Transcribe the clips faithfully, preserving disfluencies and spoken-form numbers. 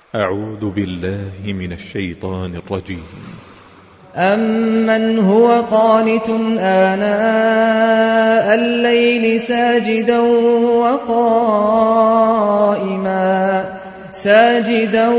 أعوذ بالله من الشيطان الرجيم. أمن هو قانت آناء الليل ساجدا وقائما ساجدا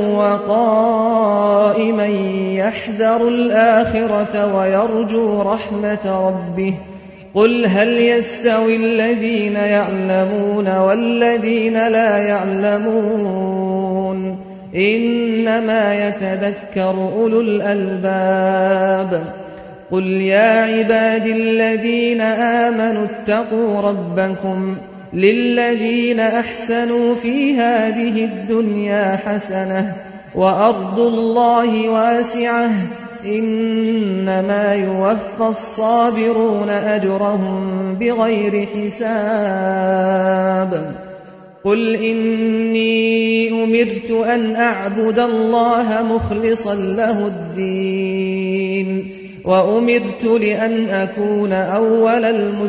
وقائما يحذر الآخرة ويرجو رحمة ربه قل هل يستوي الذين يعلمون والذين لا يعلمون إنما يتذكر أولو الألباب قل يا عبادي الذين آمنوا اتقوا ربكم للذين أحسنوا في هذه الدنيا حسنة وأرض الله واسعة إنما يوفى الصابرون أجرهم بغير حساب قل إني أمرت أن أعبد الله مخلصا له الدين وأمرت لأن أكون أول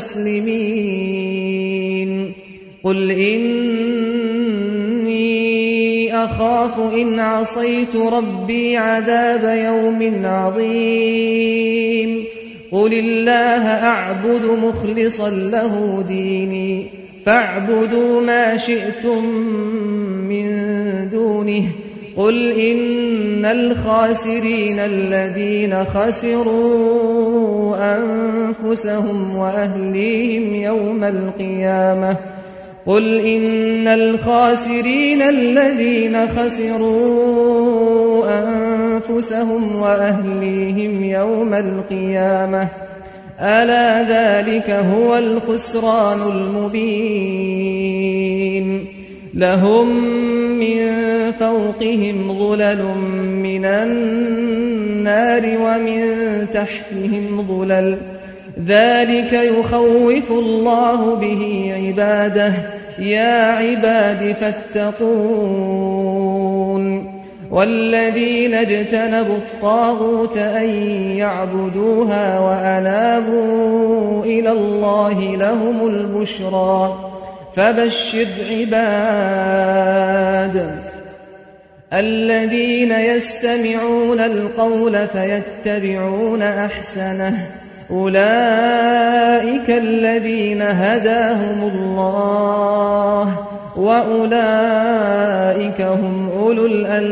المسلمين قل إني أخاف إن عصيت ربي عذاب يوم عظيم قل الله أعبد مخلصا له ديني فاعبدوا ما شئتم من دونه قل إن الخاسرين الذين خسروا أنفسهم وأهليهم يوم القيامة قل إن الخاسرين الذين خسروا أنفسهم وأهليهم يوم القيامة ألا ذلك هو الخسران المبين لهم من فوقهم ظلل من النار ومن تحتهم ظلل ذلك يخوف الله به عباده يا عباد فاتقون والذين اجتنبوا الطاغوت أن يعبدوها وأنابوا إلى الله لهم البشرى فبشر عباد الذين يستمعون القول فيتبعون أحسنه أولئك الذين هداهم الله وأولئك هم أولو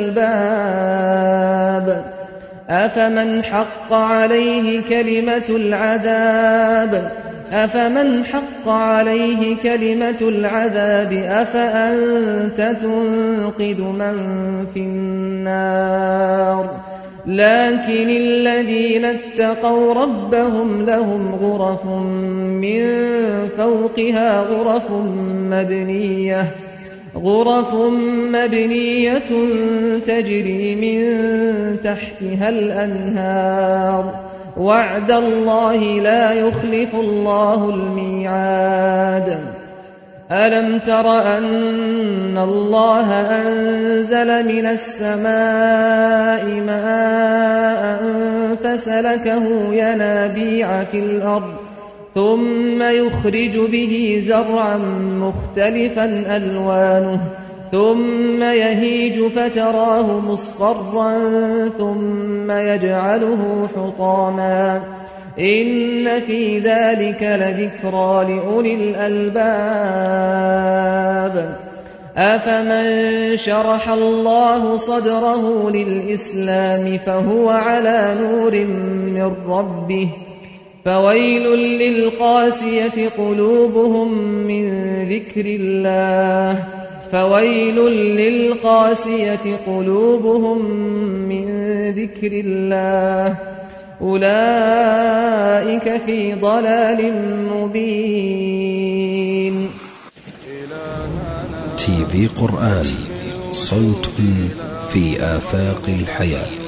الألباب أفمن حق عليه كلمة العذاب أفمن حق عليه كلمة العذاب أفأنت تنقذ من في النار لكن الذين اتقوا ربهم لهم غرف من فوقها غرف مبنية غرف مبنية تجري من تحتها الأنهار وعد الله لا يخلف الله الميعاد ألم تر أن الله أنزل من السماء ماء فسلكه ينابيع في الأرض ثم يخرج به زرعا مختلفا ألوانه ثم يهيج فتراه مصفرا ثم يجعله حطاما إن في ذلك لذكرى لأولي الألباب أفمن شرح الله صدره للإسلام فهو على نور من ربه فويل للقاسية قلوبهم من ذكر الله فويل للقاسية قلوبهم من ذكر الله أولئك في ضلال مبين. تي في قرآن صوت في آفاق الحياة.